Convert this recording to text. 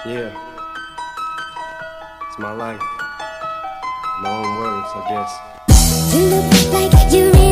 Yeah, it's my life. My own words, I guess. You look like you really